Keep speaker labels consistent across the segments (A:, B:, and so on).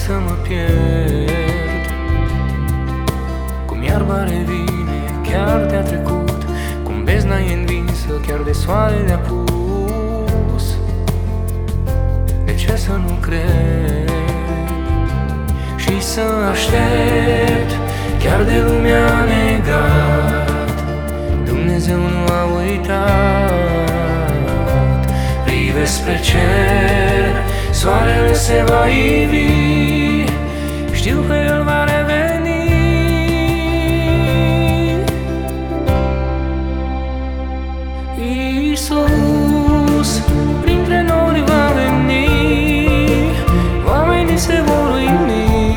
A: să mă pierd. Cum iarba revine, chiar te-a trecut, cum bezna e învinsă, chiar de soare le-a pus. De ce să nu cred și să aștept, chiar de lumea negat? Dumnezeu nu a uitat. Privesc spre cer, soarele se va ivi, știu că El va reveni. Iisus printre nori va veni, oamenii se vor uimi,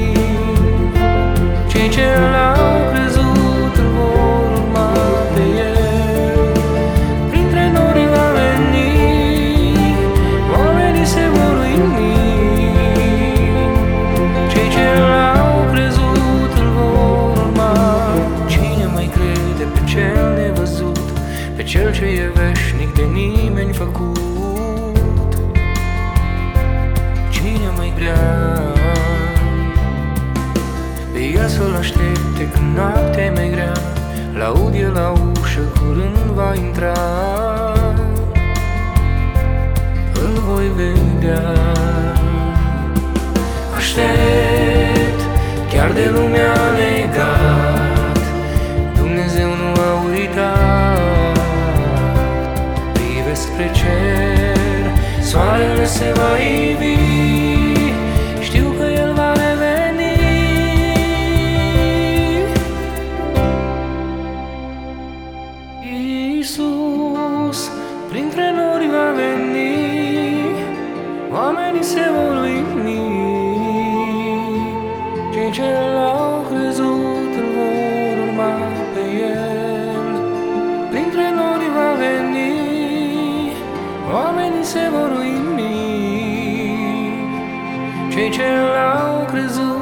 A: cei ce L-au crezut îl vor urma pe El. Printre nori va veni, oamenii se vor uimi, cei ce L-au crezut îl vor urma. Cine mai crede pe Cel nevăzut, pe Cel ce e veșnic, de nimeni făcut? Cine mai vrea pe El să-L aștepte când noaptea e mai grea? L-aud El la ușă, curând va intra, îl voi vedea. Aștept, chiar de lumea legat, Dumnezeu nu a uitat. Privesc spre cer, soarele se va ivi, știu că El va reveni. Iisus printre nori va veni, oamenii se vor uimi, cei ce L-au crezut îl vor urma pe El. Printre nori va veni, oamenii se vor uimi, cei ce L-au crezut